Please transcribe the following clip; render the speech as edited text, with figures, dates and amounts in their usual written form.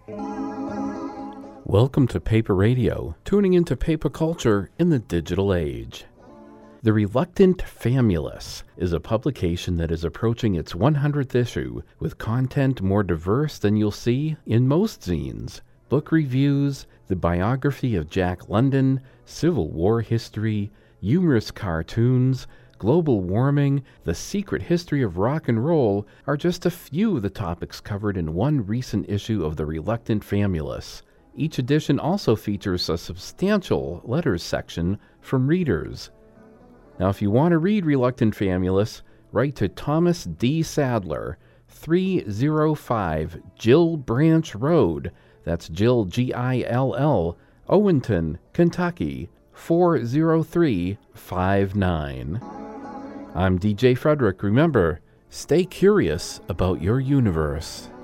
Welcome to Paper Radio, tuning into paper culture in the digital age. The Reluctant Famulus is a publication that is approaching its 100th issue with content more diverse than you'll see in most zines. Book reviews, the biography of Jack London, Civil War history, humorous cartoons, global warming, the secret history of rock and roll are just a few of the topics covered in one recent issue of the Reluctant Famulus. Each edition also features a substantial letters section from readers. Now, if you want to read Reluctant Famulus, write to Thomas D. Sadler, 305 Gill Branch Road, that's Gill, Gill, Owenton, Kentucky, 40359. I'm DJ Frederick. Remember, stay curious about your universe.